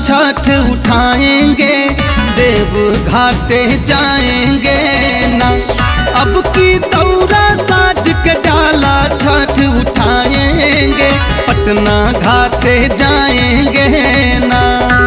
छठ उठाएंगे, देव घाटे जाएंगे ना। अब की दौरा साज के डाला छठ उठाएंगे, पटना घाटे जाएंगे ना।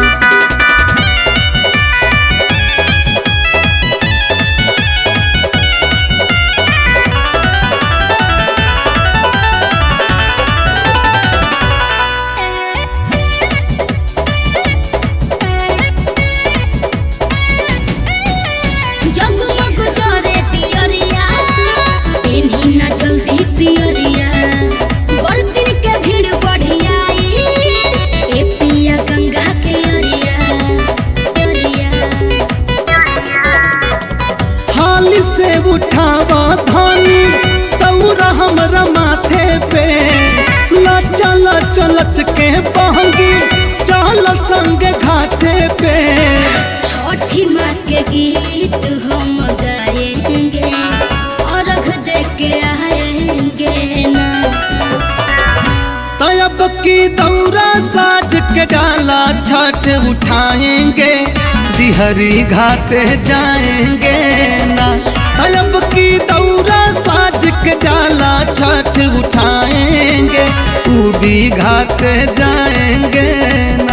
से उठावा धानी तौरा हमरा माथे पे, लचा लचा लच के बहंगी चल संग घाटे पे। छठी माँ के गीत हम गाएंगे और अर्घ दे के आएंगे ना। तब की दौरा साज के डाला छठ उठाएंगे, बिहरी घाटे जाएंगे ना। तब की दौरा साज के डाला छठ उठाएंगे, भी घाटे जाएंगे ना।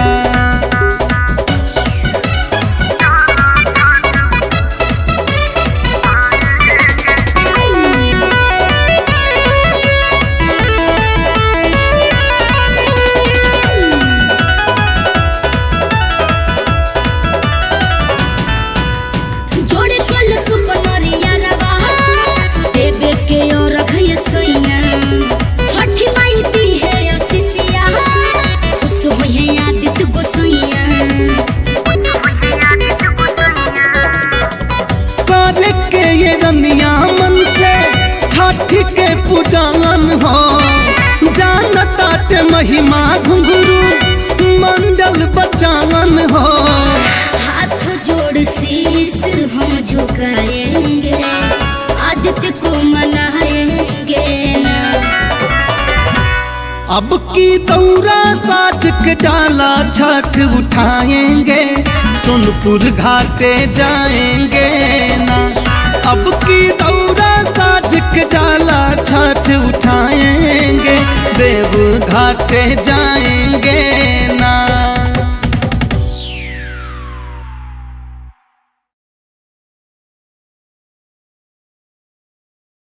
छठ के पूजन हो जानता ते महिमा, घुंघरू मंडल बचावन हो। हाथ जोड़ शीश हम झुकाएंगे, आदित्य को मनाएंगे ना। अब की दौरा साज के डाला छठ उठाएंगे, सोनपुर घाटे जाएंगे ना। अब की दौरा साज के डाला छठ उठाएंगे, देव घाटे जाएंगे।